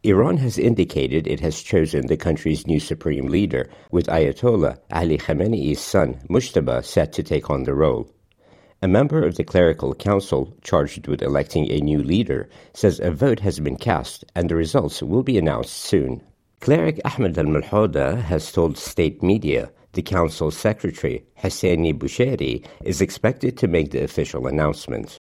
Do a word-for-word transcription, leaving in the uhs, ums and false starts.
Iran has indicated it has chosen the country's new supreme leader, with Ayatollah Ali Khamenei's son, Mujtaba, set to take on the role. A member of the clerical council, charged with electing a new leader, says a vote has been cast and the results will be announced soon. Cleric Ahmed al-Mulhouda has told state media the council's secretary, Hosseini Boucheri, is expected to make the official announcement.